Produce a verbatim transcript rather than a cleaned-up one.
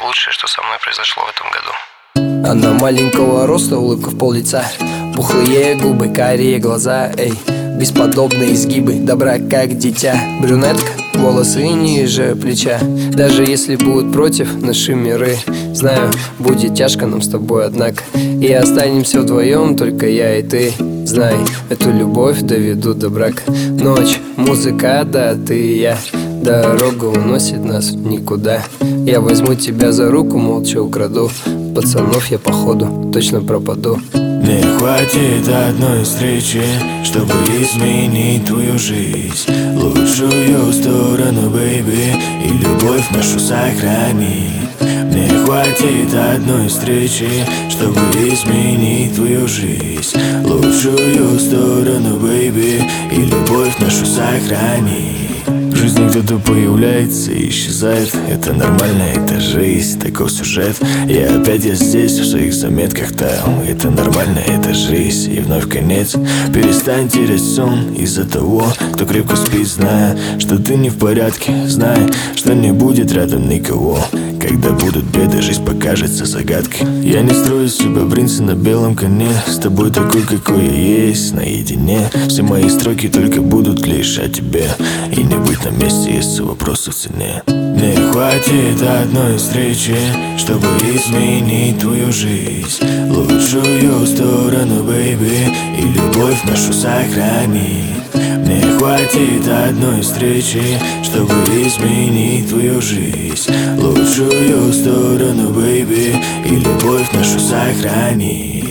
лучшее, что со мной произошло в этом году. Она маленького роста, улыбка в пол лица, пухлые губы, карие глаза, эй, бесподобные изгибы, добра как дитя. Брюнетка, волосы ниже плеча. Даже если будут против наши миры, знаю, будет тяжко нам с тобой, однако и останемся вдвоем, только я и ты. Знай, эту любовь доведу до брака. Ночь, музыка, да, ты и я. Дорога уносит нас в никуда. Я возьму тебя за руку, молча украду. Пацанов я походу точно пропаду. Мне хватит одной встречи, чтобы изменить твою жизнь, лучшую сторону, бэйби, и любовь нашу сохранить. Мне хватит одной встречи, чтобы изменить твою жизнь, лучшую сторону, бэйби, и любовь нашу сохранить. В жизни кто-то появляется и исчезает. Это нормально, это жизнь, такой сюжет. И опять я здесь, в своих заметках таял. Это нормально, это жизнь, и вновь конец. Перестань терять сон из-за того, кто крепко спит, зная, что ты не в порядке, зная, что не будет рядом никого. Когда будут беды, жизнь покажется загадкой. Я не строю из себя принца на белом коне. С тобой такой, какой я есть, наедине. Все мои строки только будут лишь о тебе. И не быть на месте, есть вопросы в цене. Мне хватит одной встречи, чтобы изменить твою жизнь, лучшую сторону, бэйби, и любовь нашу сохранить. Мне хватит одной встречи, чтобы изменить твою жизнь, лучшую сторону, бэйби, и любовь нашу сохранить.